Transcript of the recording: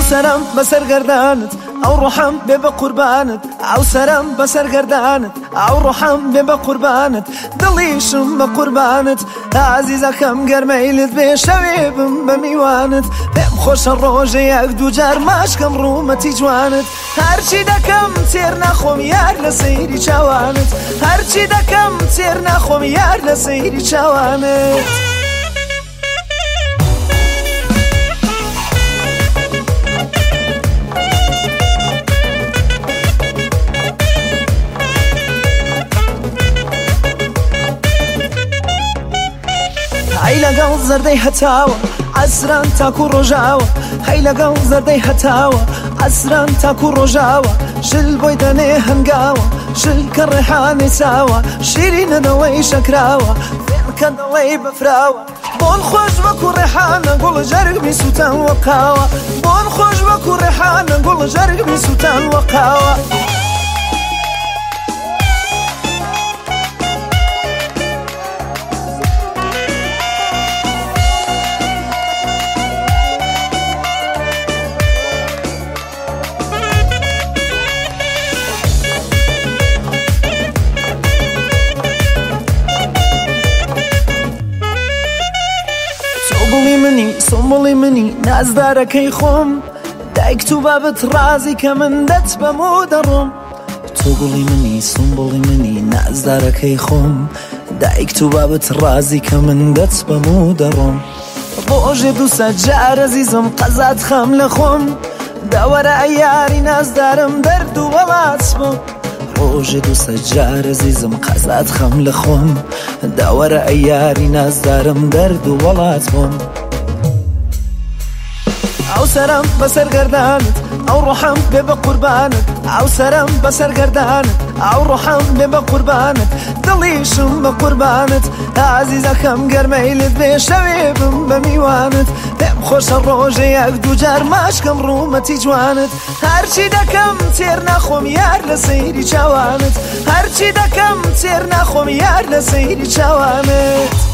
سرم بسر گردانت او روحم به قربانت او سرم بسر گردانت او روحم به قربانت دلیشم به قربانت عزیزکم گرمیلت به شویبم به میوانت بهم خوش روز یک دو جار ماشکم رومتی جوانت هرچی دکم تیر نخوم یار لسیری چوانت هرچی دکم تیر نخوم یار لسیری چوانت هاي لقل زردي هتاوى عسران تاكو رجاوى هاي لقل زردي هتاوى عسران تاكو رجاوى شل بويداني هنقاوى شل كالريحاني ساوى شيرين دوي شكراوى فين كان دوي بفراوى بون خوش وكو ريحانة قول جرق بسوتان وقاوى بون خوش وكو ريحانة قول جرق بسوتان وقاوى سنبولی منی نازدارکی خوم دایک تو بابت رازی که من دت بمودرم تو گلی منی سنبولی منی نازدارکی خوم دایک تو بابت رازی که من دت بمودرم بوج دو سجار عزیزم قزاد خم لخوم دور ایاری نازدارم درد و ولات بم روج دو سجار عزیزم قزاد خم لخوم دور ایاری نازدارم درد و ولات بم او سرم بسر گردانت او روحم به قربانت او سرم بسر گردانت او روحم به قربانت دلیشم به قربانت عزیزکم گرمیلت به شویبم به میوانت بهم خوش روز یک دو جار ماشکم رومتی جوانت هرچی دکم تیر نخوم یار لسیری چوانت هرچی دکم تیر نخوم یار لسیری چوانت